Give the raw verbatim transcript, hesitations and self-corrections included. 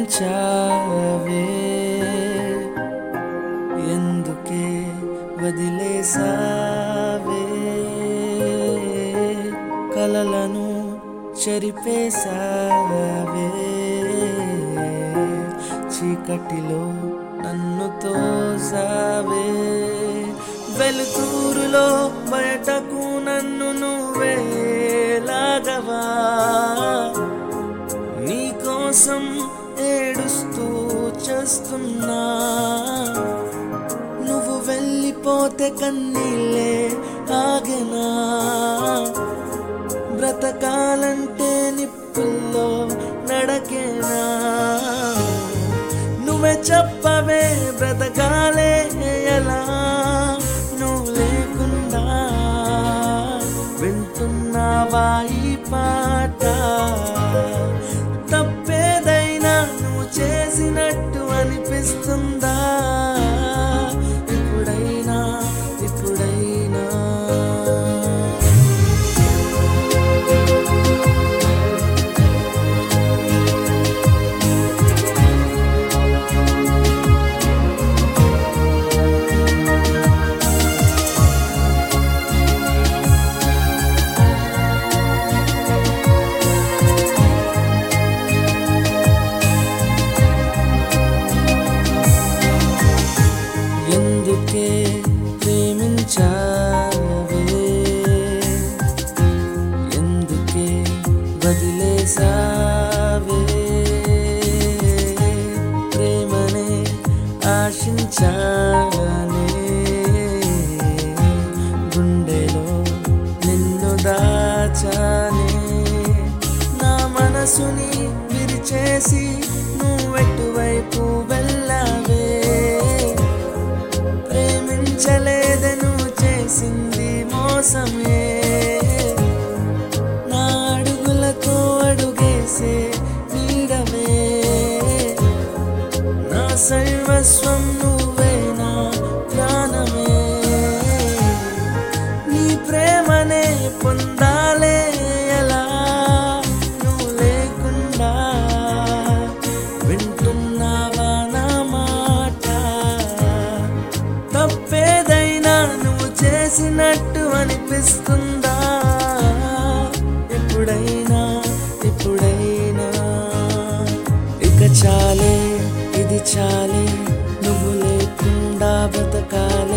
ప్రేమించావే ఎందుకే వదిలేసావే కలలను చెరిపేసావే చీకటిలో నన్ను తోసావే వెలుతురులో బయటకు నన్ను నువ్వే లాగవా నీకోసం ఏడుస్తూ చేస్తున్నా నువ్వు వెళ్ళిపోతే కన్నీళ్ళే ఆగెనా బ్రతకాలంటే నిప్పుల్లో నడకేనా నువ్వే చెప్పవే బ్రతకాలే ఎలా నువ్వు లేకుండా వింటున్నావా ఈ పాట తప్పేదైనా నువ్వు చేసినట్టు అనిపిస్తుందా ఇప్పుడైనా ఇప్పుడైనా ఎందుకే ప్రేమించావే ఎందుకే వదిలేసావే ప్రేమనే ఆశించానే గుండెలో నిన్ను దాచానే నా మనసుని విరిచేసి నువ్వెటువైపు వెళ్ళావే ప్రేమించలేదను చేసింది మోసమే నా అడుగులతో అడుగేసే నీడవే నా సర్వస్వం నువ్వే నా ప్రాణమే నీ ప్రేమనే పొందాలే ఎలా నువ్వు లేకుండా వింటున్నావా నా మాట తప్పేదైనా నువ్వు చేసినట్టు అనిపిస్తుందా ఎప్పుడైనా ఎప్పుడైనా ఇక చాలే ఇది చాలే నువ్వు లేకుండా బ్రతకాలే